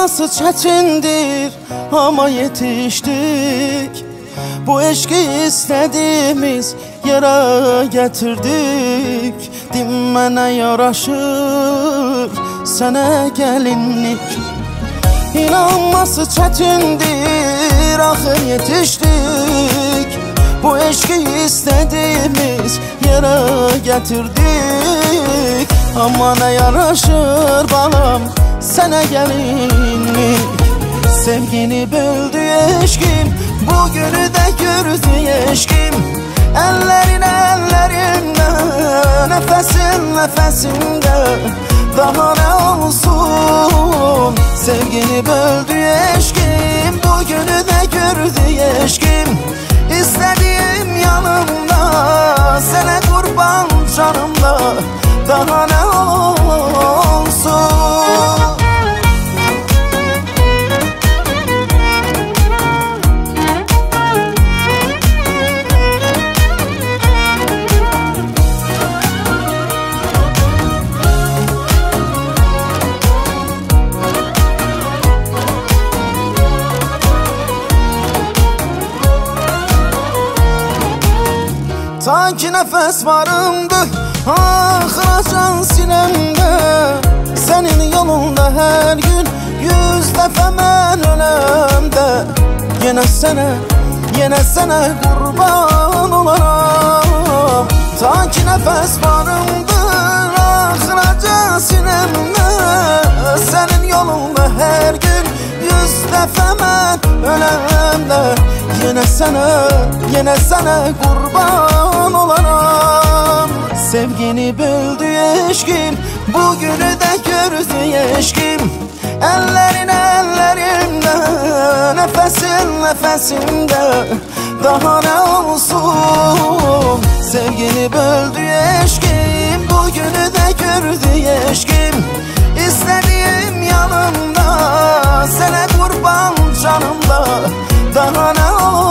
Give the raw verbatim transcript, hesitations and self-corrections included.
İnanması çetindir ama yetiştik. Bu eşki istediğimiz yere getirdik. Dinmene yaraşır sana gelinlik. İnanması çetindir ahır yetiştik. Bu eşki istediğimiz yere getirdik. Ama ne yaraşır balam sana gelinlik. Sevgini böldü eşkim, bugünü de gördü eşkim. Ellerin ellerimde, nefesin nefesimde. Daha ne olsun? Sevgini böldü eşkim, bugünü de gördü eşkim. İstediğim yanımda, sana kurban canımda. Daha ne olsun? Ta ki nefes varımdı ahıracan sinemde. Senin yolunda her gün yüz defa ben ölemde. Yine sana, yine sana kurban olaram. Ta ki nefes varımdı ahıracan sinemde. Senin yolunda her gün yüz defa ben ölemde. Yine sana, yine sana kurban olaram. Sevgini böldü eşkim, bugünü de gördü eşkim. Ellerin ellerimde, nefesin nefesimde. Daha ne olsun? Sevgini böldü eşkim, bugünü de gördü eşkim. İstediğim yanımda, sana kurban canımda. Daha ne olsun?